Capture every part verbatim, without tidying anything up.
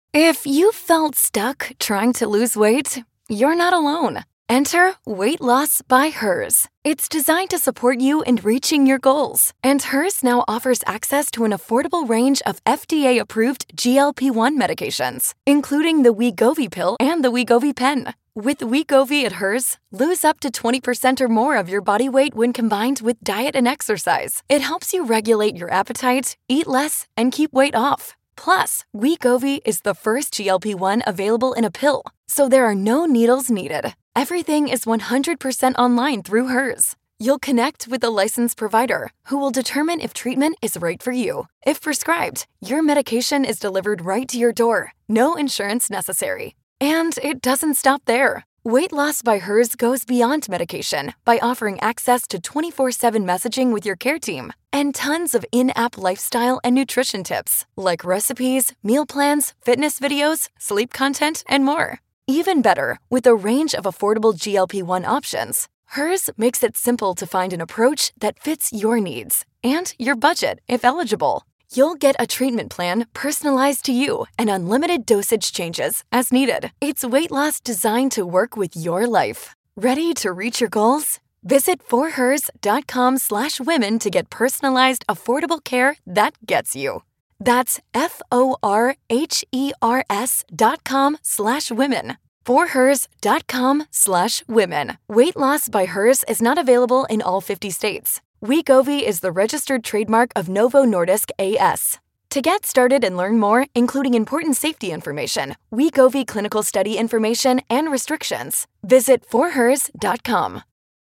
If you felt stuck trying to lose weight, you're not alone. Enter Weight Loss by Hers. It's designed to support you in reaching your goals. And Hers now offers access to an affordable range of F D A-approved G L P one medications, including the Wegovy pill and the Wegovy pen. With Wegovy at Hers, lose up to twenty percent or more of your body weight when combined with diet and exercise. It helps you regulate your appetite, eat less, and keep weight off. Plus, Wegovy is the first G L P one available in a pill, so there are no needles needed. Everything is one hundred percent online through Hers. You'll connect with a licensed provider who will determine if treatment is right for you. If prescribed, your medication is delivered right to your door. No insurance necessary. And it doesn't stop there. Weight Loss by Hers goes beyond medication by offering access to twenty-four seven messaging with your care team and tons of in-app lifestyle and nutrition tips like recipes, meal plans, fitness videos, sleep content, and more. Even better, with a range of affordable G L P one options, Hers makes it simple to find an approach that fits your needs and your budget if eligible. You'll get a treatment plan personalized to you and unlimited dosage changes as needed. It's weight loss designed to work with your life. Ready to reach your goals? Visit forhers.com slash women to get personalized, affordable care that gets you. That's F-O-R-H-E-R-S dot com slash women. forhers.com slash women. Weight Loss by Hers is not available in all fifty states. Wegovy is the registered trademark of Novo Nordisk A S. To get started and learn more, including important safety information, Wegovy clinical study information, and restrictions, visit forhers dot com.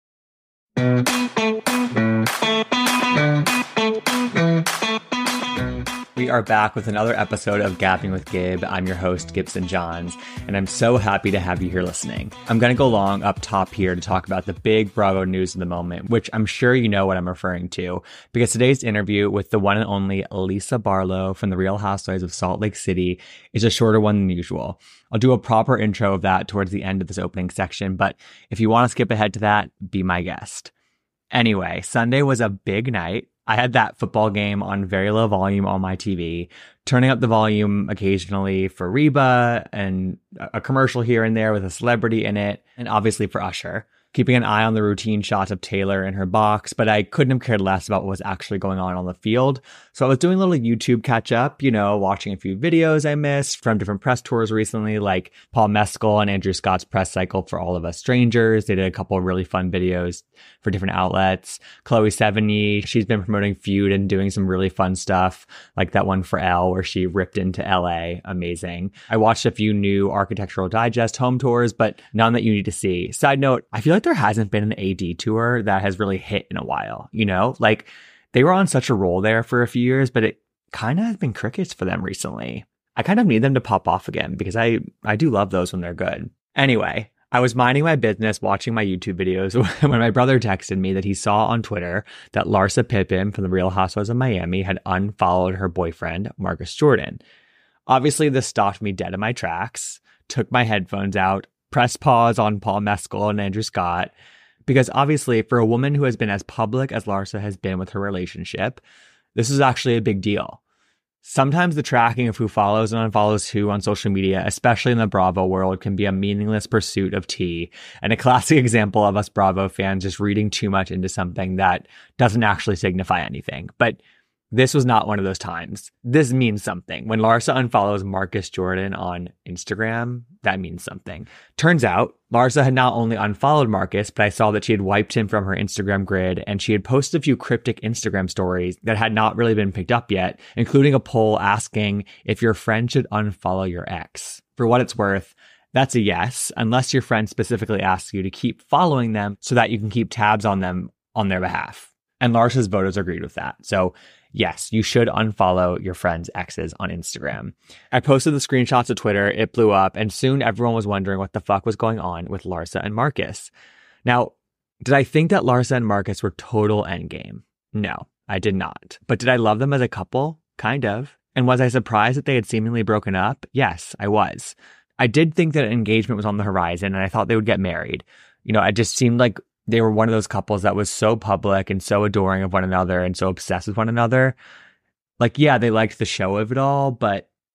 We are back with another episode of Gabbing with Gib. I'm your host, Gibson Johns, and I'm so happy to have you here listening. I'm going to go long up top here to talk about the big Bravo news of the moment, which I'm sure you know what I'm referring to, because today's interview with the one and only Lisa Barlow from The Real Housewives of Salt Lake City is a shorter one than usual. I'll do a proper intro of that towards the end of this opening section, but if you want to skip ahead to that, be my guest. Anyway, Sunday was a big night. I had that football game on very low volume on my T V, turning up the volume occasionally for Reba and a commercial here and there with a celebrity in it, and obviously for Usher, keeping an eye on the routine shots of Taylor in her box, but I couldn't have cared less about what was actually going on on the field. So I was doing a little YouTube catch up, you know, watching a few videos I missed from different press tours recently, like Paul Mescal and Andrew Scott's press cycle for All of Us Strangers. They did a couple of really fun videos for different outlets. Chloe Sevigny, she's been promoting Feud and doing some really fun stuff, like that one for Elle where she ripped into L A. Amazing. I watched a few new Architectural Digest home tours, but none that you need to see. Side note, I feel like there hasn't been an A D tour that has really hit in a while, you know? Like, they were on such a roll there for a few years, but it kind of has been crickets for them recently. I kind of need them to pop off again because I, I do love those when they're good. Anyway, I was minding my business watching my YouTube videos when my brother texted me that he saw on Twitter that Larsa Pippen from The Real Housewives of Miami had unfollowed her boyfriend, Marcus Jordan. Obviously, this stopped me dead in my tracks, took my headphones out, pressed pause on Paul Mescal and Andrew Scott, because obviously for a woman who has been as public as Larsa has been with her relationship, this is actually a big deal. Sometimes the tracking of who follows and unfollows who on social media, especially in the Bravo world, can be a meaningless pursuit of tea, and a classic example of us Bravo fans just reading too much into something that doesn't actually signify anything. But this was not one of those times. This means something. When Larsa unfollows Marcus Jordan on Instagram, that means something. Turns out, Larsa had not only unfollowed Marcus, but I saw that she had wiped him from her Instagram grid, and she had posted a few cryptic Instagram stories that had not really been picked up yet, including a poll asking if your friend should unfollow your ex. For what it's worth, that's a yes, unless your friend specifically asks you to keep following them so that you can keep tabs on them on their behalf. And Larsa's voters agreed with that. So yes, you should unfollow your friend's exes on Instagram. I posted the screenshots to Twitter, it blew up, and soon everyone was wondering what the fuck was going on with Larsa and Marcus. Now, did I think that Larsa and Marcus were total endgame? No, I did not. But did I love them as a couple? Kind of. And was I surprised that they had seemingly broken up? Yes, I was. I did think that engagement was on the horizon, and I thought they would get married. You know, it just seemed like they were one of those couples that was so public and so adoring of one another and so obsessed with one another. Like, yeah, they liked the show of it all, but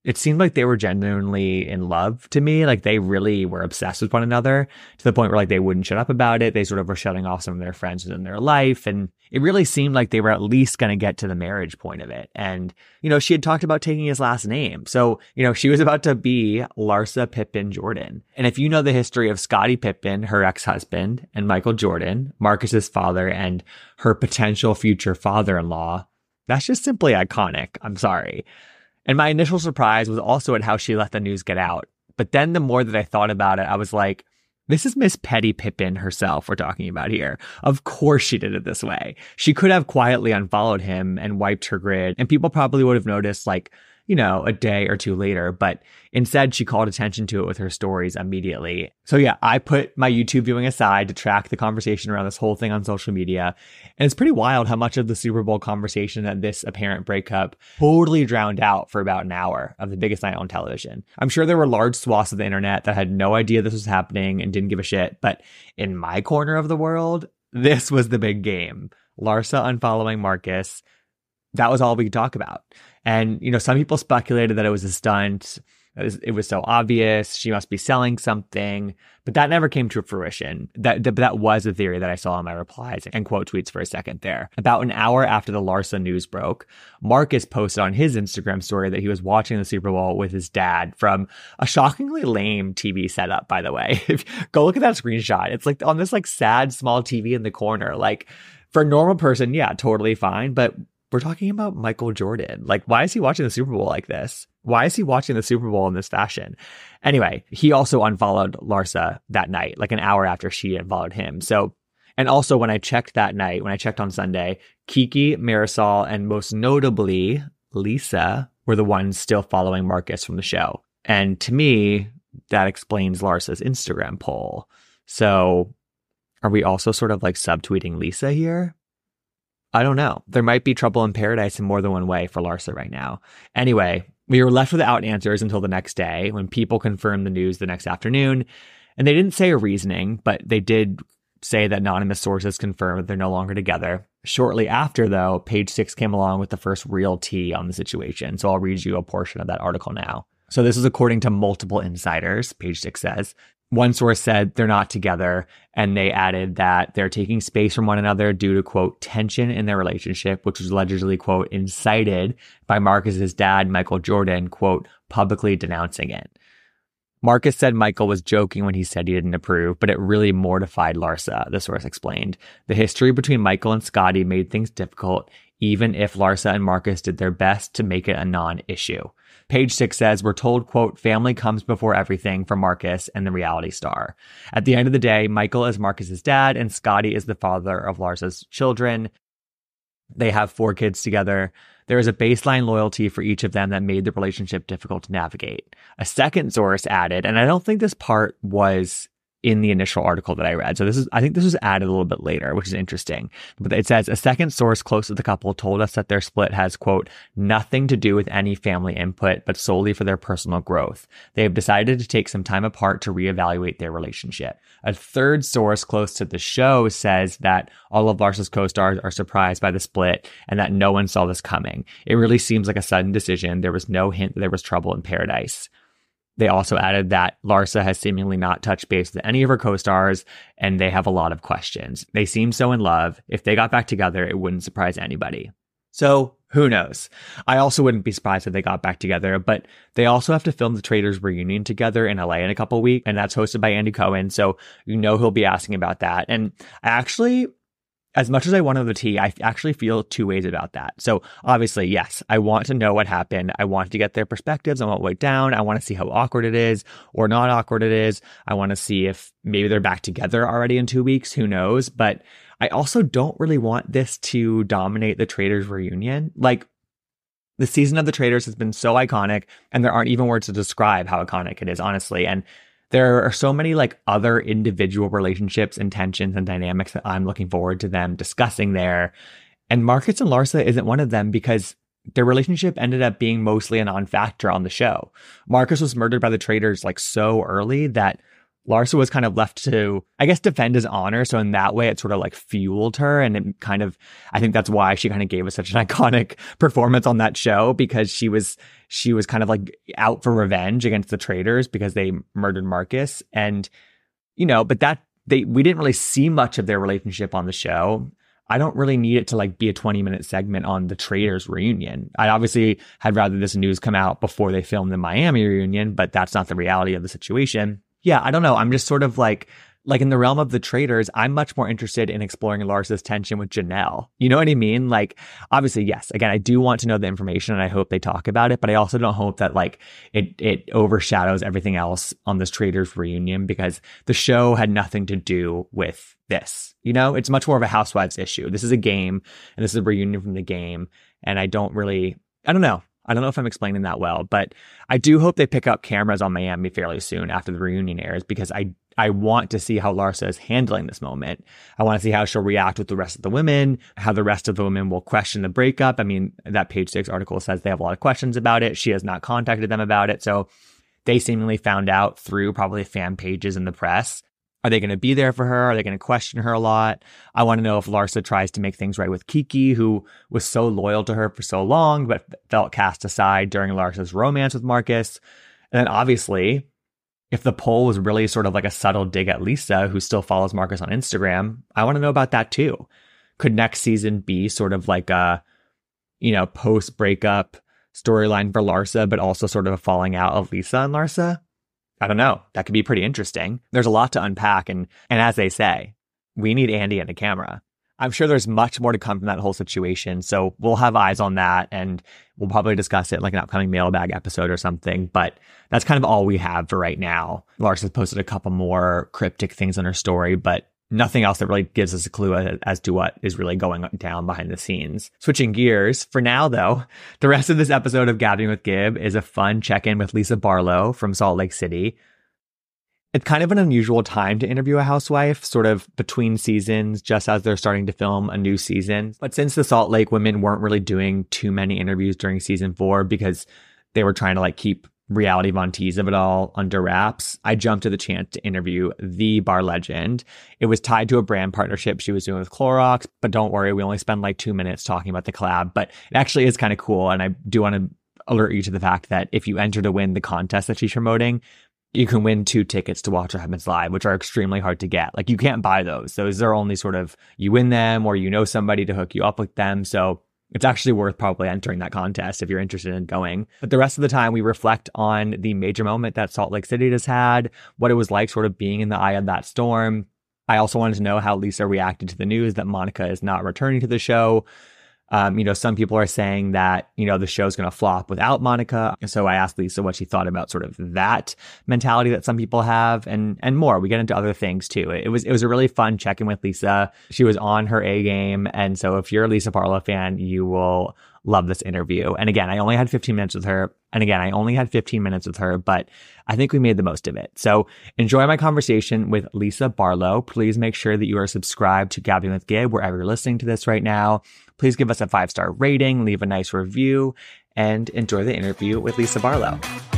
it seemed like they were genuinely in love to me. Like they really were obsessed with one another to the point where like they wouldn't shut up about it. They sort of were shutting off some of their friends in their life. And it really seemed like they were at least going to get to the marriage point of it. And, you know, she had talked about taking his last name. So, you know, she was about to be Larsa Pippen Jordan. And if you know the history of Scottie Pippen, her ex-husband, and Michael Jordan, Marcus's father, and her potential future father-in-law, that's just simply iconic. I'm sorry. And my initial surprise was also at how she let the news get out. But then the more that I thought about it, I was like, this is Miss Petty Pippen herself we're talking about here. Of course she did it this way. She could have quietly unfollowed him and wiped her grid, and people probably would have noticed like, you know, a day or two later, but instead she called attention to it with her stories immediately. So yeah, I put my YouTube viewing aside to track the conversation around this whole thing on social media. And it's pretty wild how much of the Super Bowl conversation and this apparent breakup totally drowned out for about an hour of the biggest night on television. I'm sure there were large swaths of the internet that had no idea this was happening and didn't give a shit. But in my corner of the world, this was the big game. Larsa unfollowing Marcus. That was all we could talk about. And, you know, some people speculated that it was a stunt. It was, it was so obvious. She must be selling something. But that never came to fruition. That, that that was a theory that I saw in my replies and quote tweets for a second there. About an hour after the Larsa news broke, Marcus posted on his Instagram story that he was watching the Super Bowl with his dad from a shockingly lame T V setup, by the way. Go look at that screenshot. It's like on this like sad small T V in the corner. Like for a normal person, yeah, totally fine. But we're talking about Michael Jordan. Like, why is he watching the Super Bowl like this? Why is he watching the Super Bowl in this fashion? Anyway, he also unfollowed Larsa that night, like an hour after she unfollowed him. So, and also when I checked that night, when I checked on Sunday, Kiki, Marisol, and most notably Lisa were the ones still following Marcus from the show. And to me, that explains Larsa's Instagram poll. So are we also sort of like subtweeting Lisa here? I don't know. There might be trouble in paradise in more than one way for Larsa right now. Anyway, we were left without answers until the next day when people confirmed the news the next afternoon. And they didn't say a reasoning, but they did say that anonymous sources confirmed that they're no longer together. Shortly after, though, Page Six came along with the first real tea on the situation. So I'll read you a portion of that article now. So this is according to multiple insiders, Page Six says. One source said they're not together, and they added that they're taking space from one another due to, quote, tension in their relationship, which was allegedly, quote, incited by Marcus's dad, Michael Jordan, quote, publicly denouncing it. Marcus said Michael was joking when he said he didn't approve, but it really mortified Larsa, the source explained. The history between Michael and Scottie made things difficult, even if Larsa and Marcus did their best to make it a non-issue. Page Six says, we're told, quote, family comes before everything for Marcus and the reality star. At the end of the day, Michael is Marcus's dad and Scottie is the father of Larsa's children. They have four kids together. There is a baseline loyalty for each of them that made the relationship difficult to navigate. A second source added, and I don't think this part was in the initial article that I read. So this is, I think this was added a little bit later, which is interesting. But it says, a second source close to the couple told us that their split has, quote, nothing to do with any family input, but solely for their personal growth. They have decided to take some time apart to reevaluate their relationship. A third source close to the show says that all of Larsa's co-stars are surprised by the split and that no one saw this coming. It really seems like a sudden decision. There was no hint that there was trouble in paradise. They also added that Larsa has seemingly not touched base with any of her co-stars, and they have a lot of questions. They seem so in love. If they got back together, it wouldn't surprise anybody. So who knows? I also wouldn't be surprised if they got back together, but they also have to film the Traitors reunion together in L A in a couple weeks, and that's hosted by Andy Cohen, so you know he'll be asking about that. And I actually... As much as I want to know the tea, I actually feel two ways about that. So obviously, yes, I want to know what happened. I want to get their perspectives on what went down. I want to see how awkward it is or not awkward it is. I want to see if maybe they're back together already in two weeks. Who knows? But I also don't really want this to dominate the Traitors reunion. Like, the season of the Traitors has been so iconic, and there aren't even words to describe how iconic it is, honestly. And there are so many like other individual relationships and tensions and dynamics that I'm looking forward to them discussing there. And Marcus and Larsa isn't one of them because their relationship ended up being mostly a non-factor on the show. Marcus was murdered by the Traitors like so early that Larsa was kind of left to, I guess, defend his honor. So in that way, it sort of like fueled her. And it kind of, I think that's why she kind of gave us such an iconic performance on that show, because she was, she was kind of like out for revenge against the traitors because they murdered Marcus. And, you know, but that they, we didn't really see much of their relationship on the show. I don't really need it to like be a twenty minute segment on the traitors reunion. I obviously had rather this news come out before they filmed the Miami reunion, but that's not the reality of the situation. Yeah, I don't know. I'm just sort of like, like in the realm of the traitors, I'm much more interested in exploring Larsa's tension with Janelle. You know what I mean? Like, obviously, yes. Again, I do want to know the information and I hope they talk about it, but I also don't hope that like it, it overshadows everything else on this traitors reunion, because the show had nothing to do with this. You know, it's much more of a housewives issue. This is a game and this is a reunion from the game. And I don't really, I don't know. I don't know if I'm explaining that well, but I do hope they pick up cameras on Miami fairly soon after the reunion airs, because I I want to see how Larsa is handling this moment. I want to see how she'll react with the rest of the women, how the rest of the women will question the breakup. I mean, that Page Six article says they have a lot of questions about it. She has not contacted them about it. So they seemingly found out through probably fan pages in the press. Are they going to be there for her? Are they going to question her a lot? I want to know if Larsa tries to make things right with Kiki, who was so loyal to her for so long, but felt cast aside during Larsa's romance with Marcus. And then obviously, if the poll was really sort of like a subtle dig at Lisa, who still follows Marcus on Instagram, I want to know about that too. Could next season be sort of like a, you know, post-breakup storyline for Larsa, but also sort of a falling out of Lisa and Larsa? I don't know. That could be pretty interesting. There's a lot to unpack. And, and as they say, we need Andy and a camera. I'm sure there's much more to come from that whole situation. So we'll have eyes on that and we'll probably discuss it like an upcoming mailbag episode or something. But that's kind of all we have for right now. Larsa's posted a couple more cryptic things on her story, but nothing else that really gives us a clue as to what is really going down behind the scenes. Switching gears, for now though, the rest of this episode of Gabbing with Gib is a fun check-in with Lisa Barlow from Salt Lake City. It's kind of an unusual time to interview a housewife, sort of between seasons, just as they're starting to film a new season. But since the Salt Lake women weren't really doing too many interviews during season four because they were trying to like keep reality Von Tease of it all under wraps, I jumped at the chance to interview the bar legend. It was tied to a brand partnership she was doing with Clorox, but don't worry, we only spend like two minutes talking about the collab, but it actually is kind of cool. And I do want to alert you to the fact that if you enter to win the contest that she's promoting, you can win two tickets to watch What Happens Live, which are extremely hard to get. Like, you can't buy those. Those are only sort of, you win them or you know somebody to hook you up with them. So it's actually worth probably entering that contest if you're interested in going. But the rest of the time, we reflect on the major moment that Salt Lake City just had, what it was like sort of being in the eye of that storm. I also wanted to know how Lisa reacted to the news that Monica is not returning to the show. Um, you know, some people are saying that, you know, the show's going to flop without Monica. So I asked Lisa what she thought about sort of that mentality that some people have, and and more. We get into other things too. It was it was a really fun check-in with Lisa. She was on her A game. And so if you're a Lisa Barlow fan, you will love this interview. And again, I only had fifteen minutes with her. And again, I only had fifteen minutes with her, but I think we made the most of it. So enjoy my conversation with Lisa Barlow. Please make sure that you are subscribed to Gabbing with Gib wherever you're listening to this right now. Please give us a five-star rating, leave a nice review, and enjoy the interview with Lisa Barlow.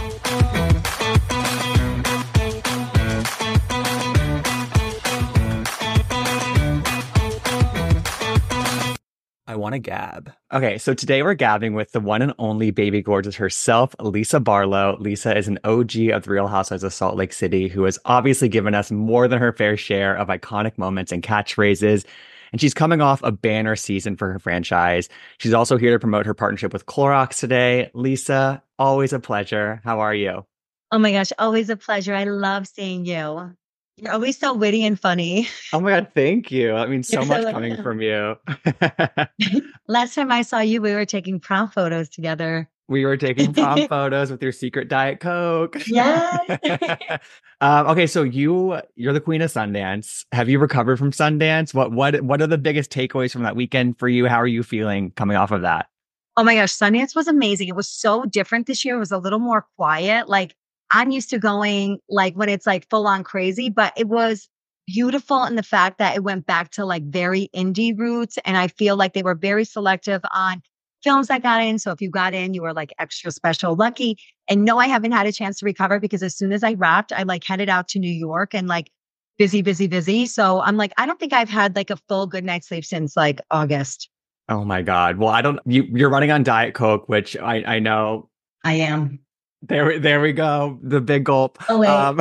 I want to gab. Okay, so today we're gabbing with the one and only baby gorgeous herself, Lisa Barlow. Lisa is an O G of the Real Housewives of Salt Lake City, who has obviously given us more than her fair share of iconic moments and catchphrases. And she's coming off a banner season for her franchise. She's also here to promote her partnership with Clorox today. Lisa, always a pleasure. How are you? Oh my gosh, always a pleasure. I love seeing you. You're always so witty and funny. Oh my God, thank you. That means so much coming from you. Last time I saw you, we were taking prom photos together. We were taking prom photos with your secret Diet Coke. Yes. um, okay, so you you're the queen of Sundance. Have you recovered from Sundance? What what what are the biggest takeaways from that weekend for you? How are you feeling coming off of that? Oh my gosh, Sundance was amazing. It was so different this year. It was a little more quiet. Like, I'm used to going like when it's like full on crazy, but it was beautiful in the fact that it went back to like very indie roots. And I feel like they were very selective on films that got in. So if you got in, you were like extra special lucky. And no, I haven't had a chance to recover because as soon as I wrapped, I like headed out to New York and like busy, busy, busy. So I'm like, I don't think I've had like a full good night's sleep since like August. Oh my God. Well, I don't, you, you're running on Diet Coke, which I, I know. I am. There, there we go. The big gulp. Oh, wait. Um,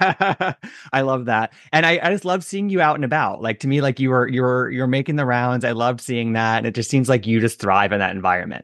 I love that. And I, I just love seeing you out and about. Like to me, like you were, you were, you're making the rounds. I loved seeing that. And it just seems like you just thrive in that environment.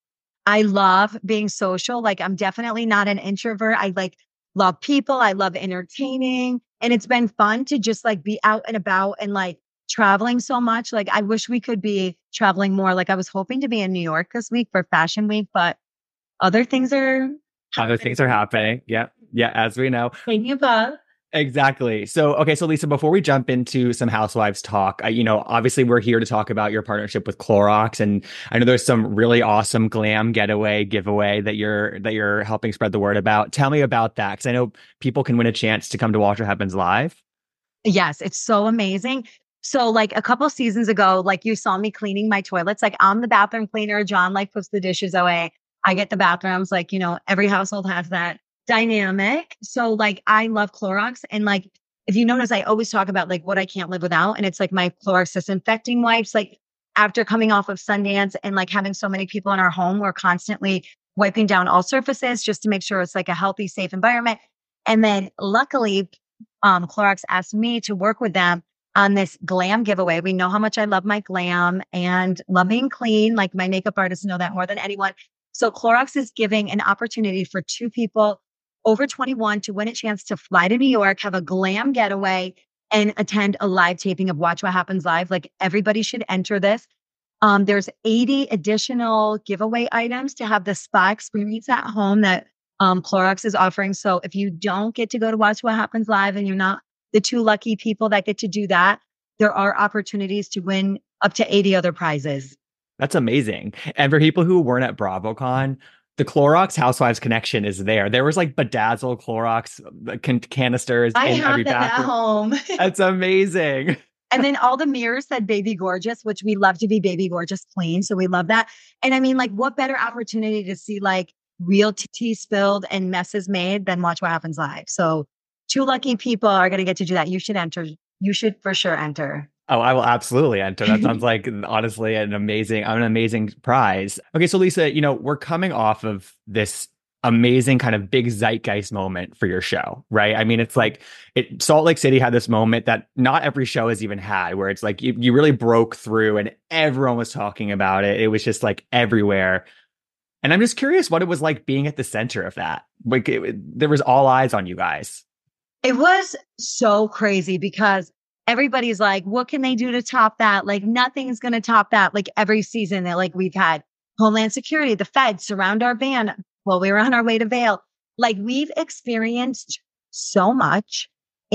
I love being social. Like I'm definitely not an introvert. I like love people. I love entertaining. And it's been fun to just like be out and about and like traveling so much. Like I wish we could be traveling more. Like I was hoping to be in New York this week for Fashion Week, but other things are Other things are happening. Yeah. Yeah. As we know. Thank you, Bob. Exactly. So, okay. So Lisa, before we jump into some Housewives talk, I, you know, obviously we're here to talk about your partnership with Clorox. And I know there's some really awesome glam getaway giveaway that you're, that you're helping spread the word about. Tell me about that. Cause I know people can win a chance to come to Watch What Happens Live. Yes. It's so amazing. So like a couple seasons ago, like you saw me cleaning my toilets, like I'm the bathroom cleaner. John like puts the dishes away. I get the bathrooms, like, you know, every household has that dynamic. So like, I love Clorox. And like, if you notice, I always talk about like what I can't live without. And it's like my Clorox disinfecting wipes, like after coming off of Sundance and like having so many people in our home, we're constantly wiping down all surfaces just to make sure it's like a healthy, safe environment. And then luckily, um, Clorox asked me to work with them on this glam giveaway. We know how much I love my glam and love being clean. Like my makeup artists know that more than anyone. So Clorox is giving an opportunity for two people over twenty-one to win a chance to fly to New York, have a glam getaway, and attend a live taping of Watch What Happens Live. Like everybody should enter this. Um, there's eighty additional giveaway items to have the spa experience at home that um, Clorox is offering. So if you don't get to go to Watch What Happens Live and you're not the two lucky people that get to do that, there are opportunities to win up to eighty other prizes. That's amazing. And for people who weren't at BravoCon, the Clorox Housewives connection is there. There was like bedazzled Clorox can- canisters I in have every them bathroom. at home. That's amazing. And then all the mirrors said Baby Gorgeous, which we love to be Baby Gorgeous clean. So we love that. And I mean, like, what better opportunity to see like real tea spilled and messes made than Watch What Happens Live? So two lucky people are going to get to do that. You should enter. You should for sure enter. Oh, I will absolutely enter. That sounds like honestly an amazing, an amazing prize. Okay, so Lisa, you know, we're coming off of this amazing kind of big zeitgeist moment for your show, right? I mean, it's like it, Salt Lake City had this moment that not every show has even had, where it's like you, you really broke through and everyone was talking about it. It was just like everywhere. And I'm just curious what it was like being at the center of that. Like it, there was all eyes on you guys. It was so crazy because everybody's like, what can they do to top that? Like nothing's going to top that. Like every season that like we've had Homeland Security, the feds surround our van while we were on our way to Vail. Like we've experienced so much.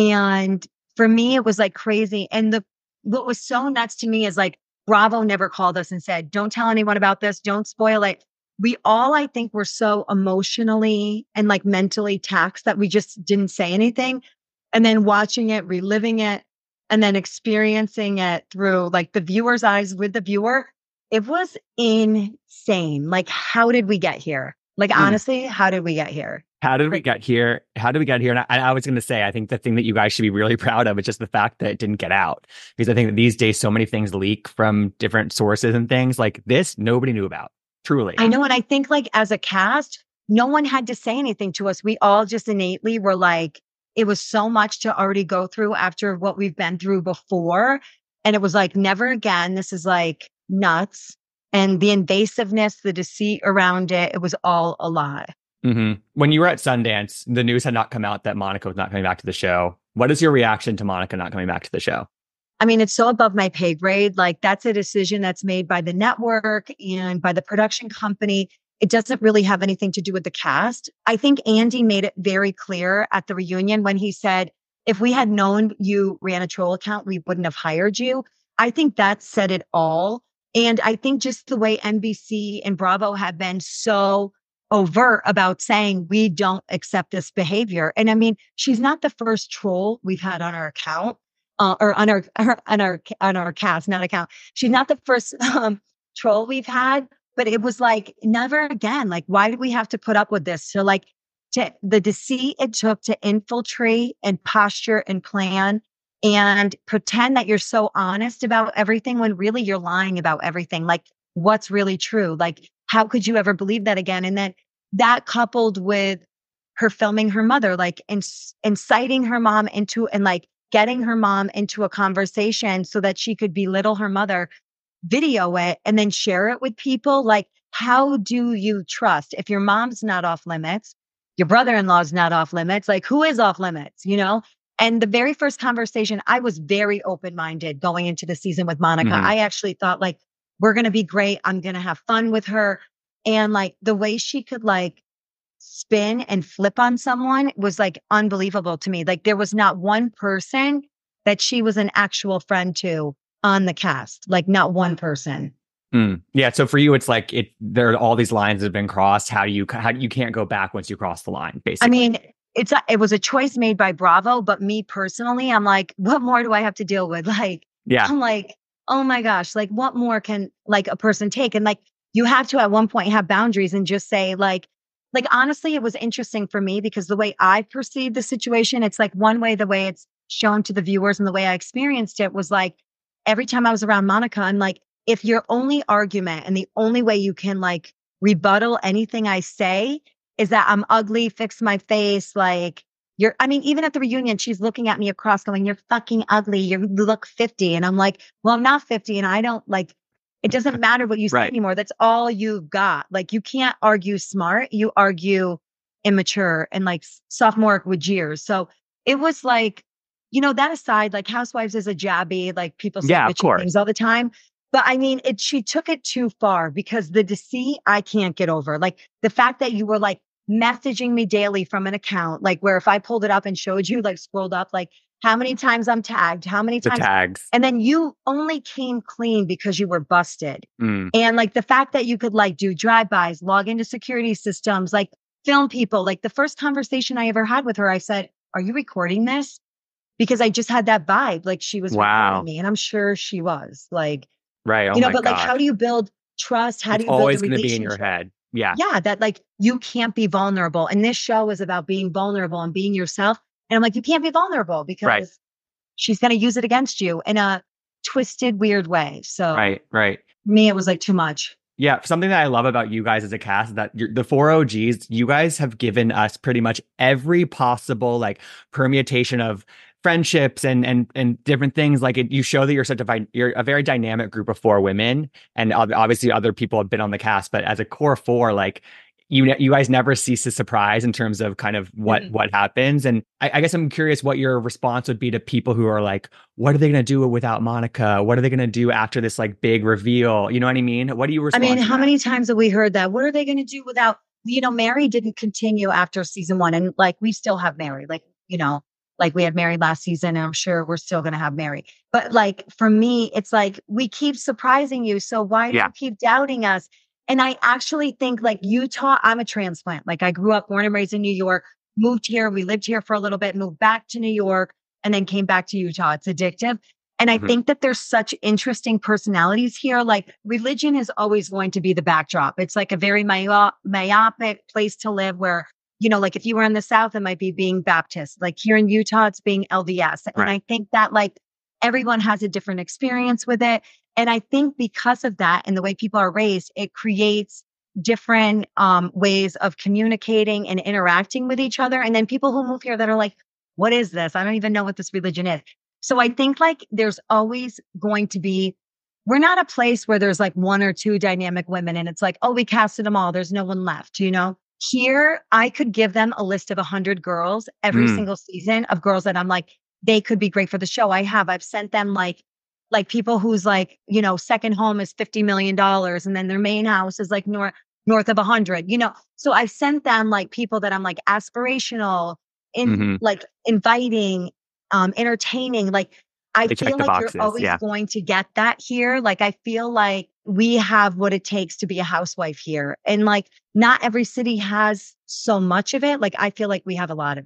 And for me, it was like crazy. And the, what was so nuts to me is like, Bravo never called us and said, don't tell anyone about this. Don't spoil it. We all, I think, were so emotionally and like mentally taxed that we just didn't say anything. And then watching it, reliving it, and then experiencing it through like the viewer's eyes with the viewer, it was insane. Like, how did we get here? Like, mm. honestly, how did we get here? How did we get here? How did we get here? And I, I was going to say, I think the thing that you guys should be really proud of is just the fact that it didn't get out. Because I think that these days, so many things leak from different sources and things like this, nobody knew about. Truly. I know. And I think like as a cast, no one had to say anything to us. We all just innately were like, it was so much to already go through after what we've been through before. And it was like, never again. This is like nuts. And the invasiveness, the deceit around it, it was all a lie. Mm-hmm. When you were at Sundance, the news had not come out that Monica was not coming back to the show. What is your reaction to Monica not coming back to the show? I mean, it's so above my pay grade. Like that's a decision that's made by the network and by the production company. It doesn't really have anything to do with the cast. I think Andy made it very clear at the reunion when he said, if we had known you ran a troll account, we wouldn't have hired you. I think that said it all. And I think just the way N B C and Bravo have been so overt about saying we don't accept this behavior. And I mean, she's not the first troll we've had on our account. Uh, or on our, on our, on our cast, not account. She's not the first um, troll we've had, but it was like, never again. Like, why did we have to put up with this? So like to the deceit it took to infiltrate and posture and plan and pretend that you're so honest about everything when really you're lying about everything. Like what's really true? Like, how could you ever believe that again? And then that coupled with her filming her mother, like inc- inciting her mom into, and like getting her mom into a conversation so that she could belittle her mother, video it, and then share it with people. Like, how do you trust if your mom's not off limits, your brother-in-law's not off limits? Like, who is off limits, you know? And the very first conversation, I was very open-minded going into the season with Monica. Mhm. I actually thought like, we're going to be great. I'm going to have fun with her. And like the way she could like spin and flip on someone was like unbelievable to me. Like there was not one person that she was an actual friend to on the cast, like not one person. Mm. Yeah. So for you, it's like it. There are all these lines that have been crossed. How do you? How you can't go back once you cross the line? Basically, I mean, it's a, it was a choice made by Bravo, but me personally, I'm like, what more do I have to deal with? Like, yeah, I'm like, oh my gosh, like what more can like a person take? And like you have to at one point have boundaries and just say like, like honestly, it was interesting for me because the way I perceived the situation, it's like one way, the way it's shown to the viewers and the way I experienced it was like every time I was around Monica, I'm like, if your only argument and the only way you can like rebuttal anything I say is that I'm ugly, fix my face, like you're, I mean, even at the reunion, she's looking at me across going, you're fucking ugly. You look fifty. And I'm like, well, I'm not fifty and I don't like, it doesn't matter what you say right. anymore. That's all you've got. Like you can't argue smart. You argue immature and like sophomoric with jeers. So it was like, you know, that aside, like Housewives is a jabby, like people say Yeah, of bitchy course. things all the time. But I mean, it, she took it too far because the deceit I can't get over. Like the fact that you were like messaging me daily from an account, like where if I pulled it up and showed you, like scrolled up, like how many times I'm tagged, how many The times, tags. and then you only came clean because you were busted. Mm. And like the fact that you could like do drive-bys, log into security systems, like film people, like the first conversation I ever had with her, I said, are you recording this? Because I just had that vibe, like she was Wow. recording me and I'm sure she was like, right. Oh you know, my but like, gosh. how do you build trust? How it's do you build always the going to be in your relationship? head. Yeah. Yeah. That like, you can't be vulnerable. And this show is about being vulnerable and being yourself. And I'm like, you can't be vulnerable because right. she's going to use it against you in a twisted, weird way. So right, right. me, it was like too much. Yeah, something that I love about you guys as a cast is that you're, the four O Gs, you guys have given us pretty much every possible like permutation of friendships and and and different things. Like it, you show that you're such a you're a very dynamic group of four women, and obviously other people have been on the cast, but as a core four, like you you guys never cease to surprise in terms of kind of what mm-hmm. what happens. And I, I guess I'm curious what your response would be to people who are like, what are they going to do without Monica? What are they going to do after this like big reveal? You know what I mean? What do you respond I mean, to how that? many times have we heard that? What are they going to do without, you know, Mary didn't continue after season one. And like, we still have Mary, like, you know, like we had Mary last season and I'm sure we're still going to have Mary. But like, for me, it's like, we keep surprising you. So why do Yeah. you keep doubting us? And I actually think like Utah, I'm a transplant. Like I grew up, born and raised in New York, moved here. We lived here for a little bit, moved back to New York, and then came back to Utah. It's addictive. And I mm-hmm. think that there's such interesting personalities here. Like religion is always going to be the backdrop. It's like a very myo- myopic place to live where, you know, like if you were in the South, it might be being Baptist. Like here in Utah, it's being L D S. And right. I think that like everyone has a different experience with it. And I think because of that and the way people are raised, it creates different um, ways of communicating and interacting with each other. And then people who move here that are like, what is this? I don't even know what this religion is. So I think like there's always going to be, we're not a place where there's like one or two dynamic women and it's like, oh, we casted them all. There's no one left, you know? Here, I could give them a list of a hundred girls every mm. single season of girls that I'm like, they could be great for the show. I have, I've sent them like, like people who's like, you know, second home is fifty million dollars and then their main house is like north, north of a hundred, you know? So I've sent them like people that I'm like aspirational in mm-hmm. like inviting, um, entertaining. Like I they feel like boxes, you're always yeah. going to get that here. Like I feel like we have what it takes to be a housewife here. And like not every city has so much of it. Like I feel like we have a lot of it.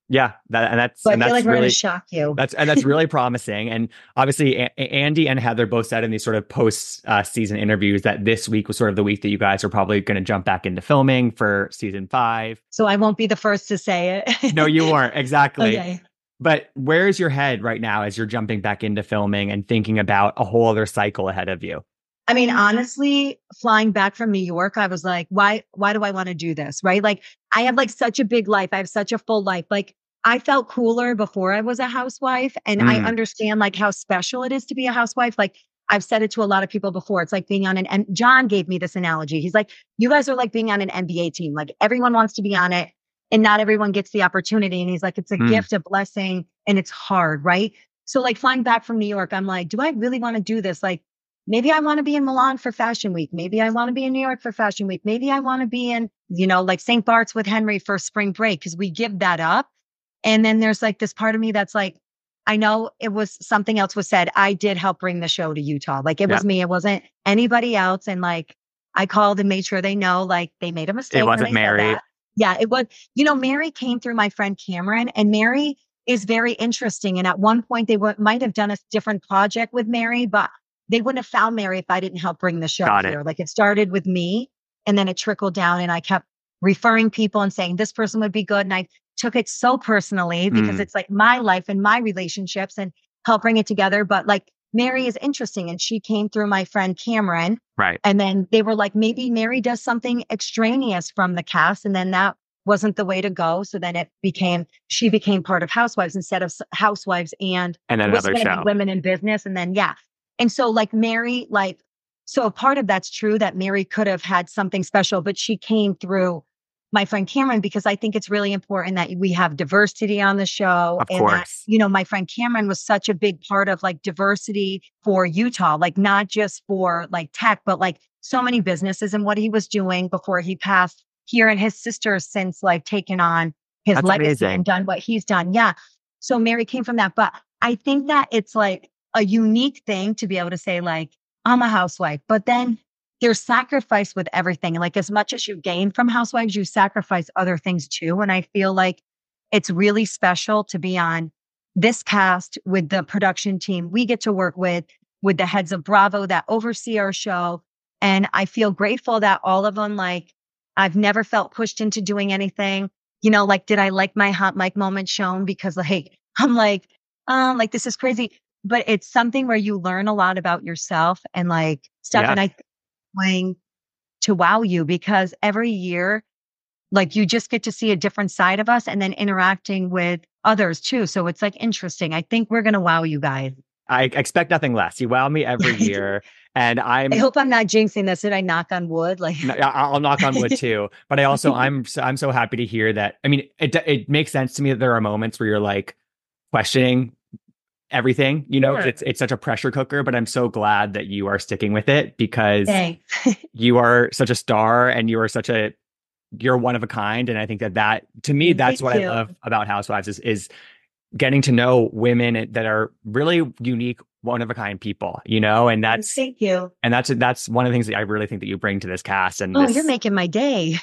Yeah, that, and that's So I and feel that's like we're going really to shock you. that's and that's really promising. And obviously, a- Andy and Heather both said in these sort of post uh, season interviews that this week was sort of the week that you guys are probably going to jump back into filming for season five. So I won't be the first to say it. No, you weren't exactly. Okay. But where's your head right now as you're jumping back into filming and thinking about a whole other cycle ahead of you? I mean, honestly, flying back from New York, I was like, why, why do I want to do this? Right. Like I have like such a big life. I have such a full life. Like I felt cooler before I was a housewife. And I Mm. understand like how special it is to be a housewife. Like I've said it to a lot of people before. It's like being on an, and John gave me this analogy. He's like, you guys are like being on an N B A team. Like everyone wants to be on it and not everyone gets the opportunity. And he's like, it's a Mm. gift, a blessing, and it's hard. Right. So like flying back from New York, I'm like, do I really want to do this? Like, maybe I want to be in Milan for Fashion Week. Maybe I want to be in New York for Fashion Week. Maybe I want to be in, you know, like Saint Bart's with Henry for spring break because we give that up. And then there's like this part of me that's like, I know it was something else was said. I did help bring the show to Utah. Like it Yeah. was me. It wasn't anybody else. And like I called and made sure they know like they made a mistake. It when wasn't they said Mary. that. Yeah, it was, you know, Mary came through my friend Cameron, and Mary is very interesting. And at one point they w- might have done a different project with Mary, but they wouldn't have found Mary if I didn't help bring the show Got it. here. Like it started with me and then it trickled down and I kept referring people and saying this person would be good. And I took it so personally because Mm. it's like my life and my relationships and help bring it together. But like Mary is interesting and she came through my friend Cameron. Right. And then they were like, maybe Mary does something extraneous from the cast. And then that wasn't the way to go. So then it became, she became part of Housewives instead of S- Housewives and And then it was another going to be show. Women in Business. And then, yeah. And so like Mary, like, so part of that's true that Mary could have had something special, but she came through my friend Cameron because I think it's really important that we have diversity on the show. Of and course. that, you know, my friend Cameron was such a big part of like diversity for Utah, like not just for like tech, but like so many businesses and what he was doing before he passed here and his sister since like taken on his That's legacy amazing. and done what he's done. Yeah. So Mary came from that. But I think that it's like a unique thing to be able to say like, I'm a housewife, but then there's sacrifice with everything. Like as much as you gain from Housewives, you sacrifice other things too. And I feel like it's really special to be on this cast with the production team we get to work with, with the heads of Bravo that oversee our show. And I feel grateful that all of them, like, I've never felt pushed into doing anything. You know, like, did I like my hot mic moment shown? Because like, I'm like, um, like, this is crazy. But it's something where you learn a lot about yourself and like stuff. Yeah. And I think going to wow you because every year, like you just get to see a different side of us and then interacting with others too. So it's like interesting. I think we're going to wow you guys. I expect nothing less. You wow me every year. And I'm I hope I'm not jinxing this. Did I knock on wood? Like No, I- I'll knock on wood too. But I also I'm so, I'm so happy to hear that. I mean, it it makes sense to me that there are moments where you're like questioning everything, you know, Sure. it's it's such a pressure cooker, but I'm so glad that you are sticking with it because Thanks. you are such a star and you are such a you're one of a kind. And I think that that to me, that's Thank what you. I love about Housewives is is getting to know women that are really unique, one of a kind people, you know, and that's Thank you. and that's that's one of the things that I really think that you bring to this cast. And Oh, this, you're making my day.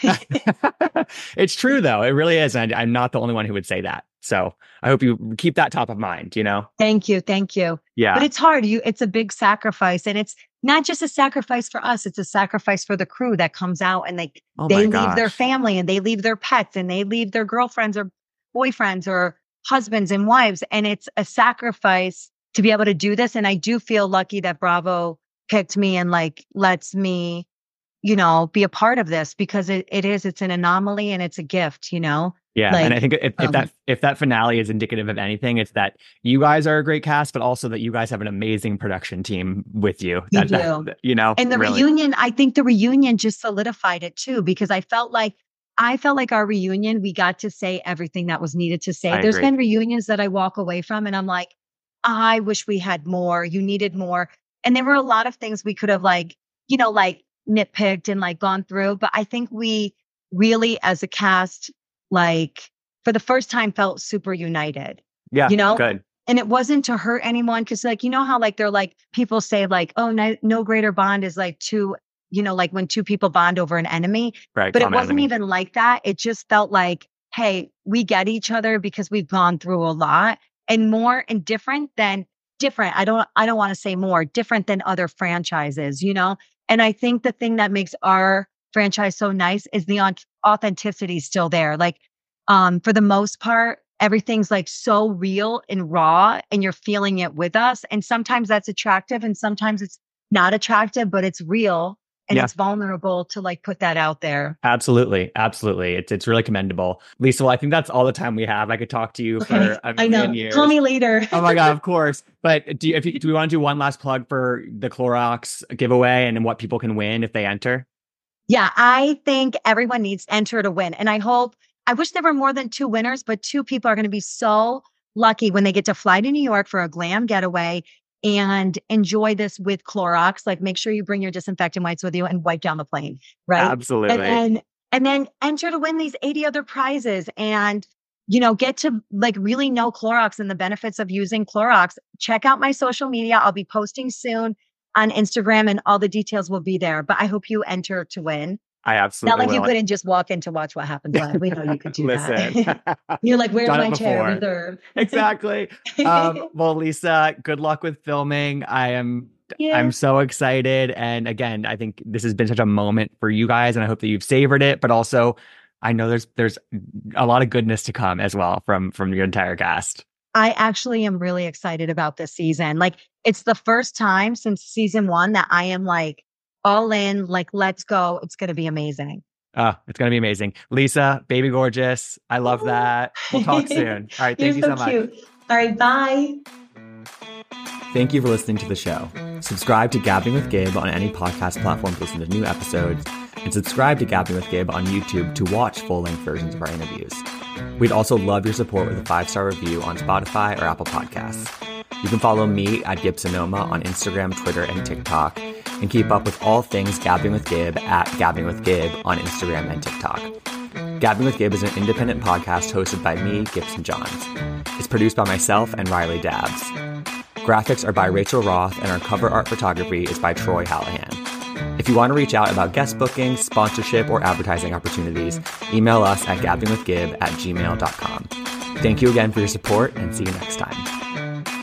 it's true though, it really is. And I'm not the only one who would say that. So I hope you keep that top of mind. You know, Thank you. Thank you. yeah, But it's hard. You, it's a big sacrifice, and it's not just a sacrifice for us. It's a sacrifice for the crew that comes out and they oh they my leave their gosh. family and they leave their pets and they leave their girlfriends or boyfriends or husbands and wives, and it's a sacrifice to be able to do this. And I do feel lucky that Bravo picked me and like lets me, you know, be a part of this because it, it is. It's an anomaly and it's a gift. You know. Yeah, Like, and I think if, if um, that if that finale is indicative of anything, it's that you guys are a great cast, but also that you guys have an amazing production team with you. We That, that- do. that- you know, And the really. reunion, I think the reunion just solidified it too, because I felt like I felt like our reunion, we got to say everything that was needed to say. I There's agree. been reunions that I walk away from and I'm like, I wish we had more. You needed more. And there were a lot of things we could have like, you know, like nitpicked and like gone through. But I think we really, as a cast, like for the first time felt super united. Yeah, you know? good. And it wasn't to hurt anyone. Cause like, you know how like they're like, people say like, oh, no, no greater bond is like two, you know, like when two people bond over an enemy, Right. but it common wasn't enemy. even like that. It just felt like hey, we get each other because we've gone through a lot, and more and different than different. I don't, I don't want to say more different than other franchises, you know? And I think the thing that makes our franchise so nice is the on- authenticity still there. Like, um, for the most part, everything's like so real and raw, and you're feeling it with us. And sometimes that's attractive and sometimes it's not attractive, but it's real. And yeah. It's vulnerable to like put that out there. Absolutely. Absolutely. It's it's really commendable. Lisa, well, I think that's all the time we have. I could talk to you okay. for a million I know. years. Call me later. Oh my God, of course. But do you, if you, do we want to do one last plug for the Clorox giveaway and what people can win if they enter? Yeah, I think everyone needs to enter to win. And I hope, I wish there were more than two winners, but two people are going to be so lucky when they get to fly to New York for a glam getaway and enjoy this with Clorox. Like, make sure you bring your disinfectant wipes with you and wipe down the plane, right? Absolutely. And then, and then enter to win these eighty other prizes and, you know, get to like really know Clorox and the benefits of using Clorox. Check out my social media. I'll be posting soon on Instagram and all the details will be there. But I hope you enter to win. I absolutely Not like will. You couldn't just walk in to watch what happens live. We know you could do Listen. that. You're like, where's Done my chair? Reserve. Exactly. Um, well, Lisa, good luck with filming. I am yeah. I'm so excited. And again, I think this has been such a moment for you guys, and I hope that you've savored it. But also, I know there's there's a lot of goodness to come as well from from your entire cast. I actually am really excited about this season. Like, it's the first time since season one that I am like, all in, like, let's go. It's going to be amazing. Oh, it's going to be amazing. Lisa, baby gorgeous. I love that. We'll talk soon. All right. Thank You're you so, so cute. much. All right. Bye. Thank you for listening to the show. Subscribe to Gabbing with Gabe on any podcast platform to listen to new episodes, and subscribe to Gabbing with Gabe on YouTube to watch full-length versions of our interviews. We'd also love your support with a five-star review on Spotify or Apple Podcasts. You can follow me at Gibsonoma on Instagram, Twitter, and TikTok, and keep up with all things Gabbing with Gabe at Gabbing with Gabe on Instagram and TikTok. Gabbing with Gabe is an independent podcast hosted by me, Gibson Johns. It's produced by myself and Riley Dabbs. Graphics are by Rachel Roth, and our cover art photography is by Troy Hallahan. If you want to reach out about guest bookings, sponsorship, or advertising opportunities, email us at gabbingwithgib at gmail dot com. Thank you again for your support, and see you next time.